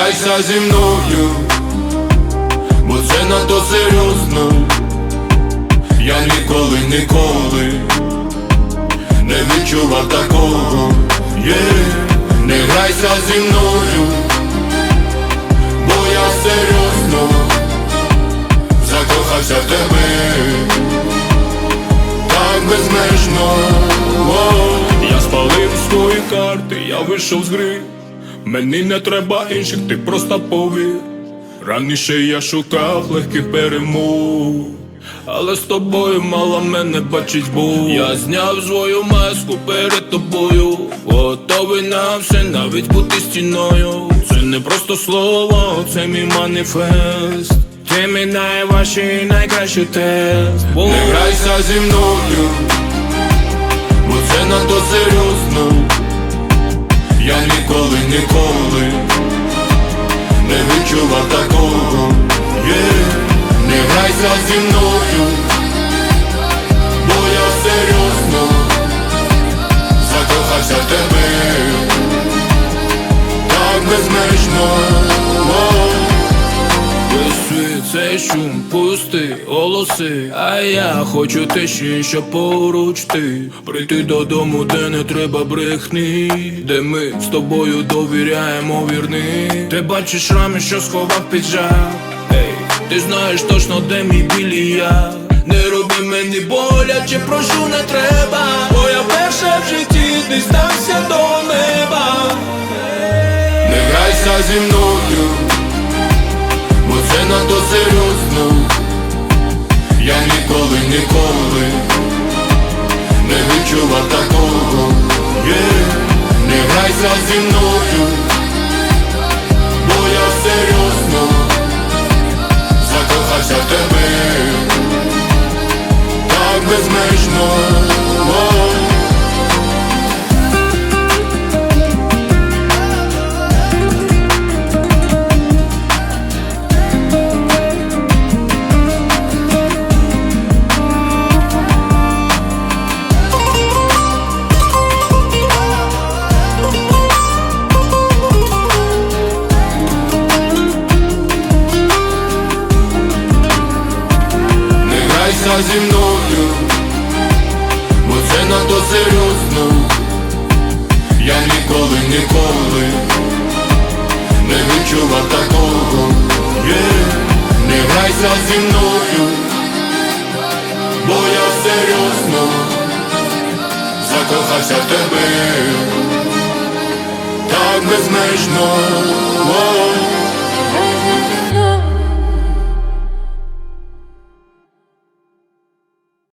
грайся зі мною, бо це надто серйозно. Я ніколи не відчував такого. Не грайся зі мною, бо я серйозно закохався в тебе так безмежно. Я спалив свої карти, я вийшов з гри. Мені не треба інших, ти просто повір. Раніше я шукав легких перемог, але з тобою мало мене бачить Бог. Я зняв свою маску перед тобою, готовий на все, навіть бути стіною. Це не просто слово, це мій маніфест. Ти мій найважчий, найкращий тест. Не грайся зі мною, бо це надто серйозно. Я ніколи не відчував такого. Не грайся зі мною, бо я серйозно закохався в тебе так безмежно. Весь світ — це шум, пусти голоси, а я хочу тиші, щоб поруч ти. Прийти додому, де не треба брехні, де ми з тобою довіряємо вірні. Ти бачиш шрами, що сховав піджак. Ти знаєш точно, де мій білий я. Не роби мені боляче, прошу, не треба, бо я вперше в житті дістався до неба. Не грайся зі мною, бо це надто серйозно. Я ніколи не відчував такого. Не грайся зі мною, бо я серйозно закохався в тебе так безмежно. Грайся зі мною, бо це надто серйозно. Я ніколи не відчував такого. Не грайся зі мною, бо я серйозно закохався в тебе так безмежно.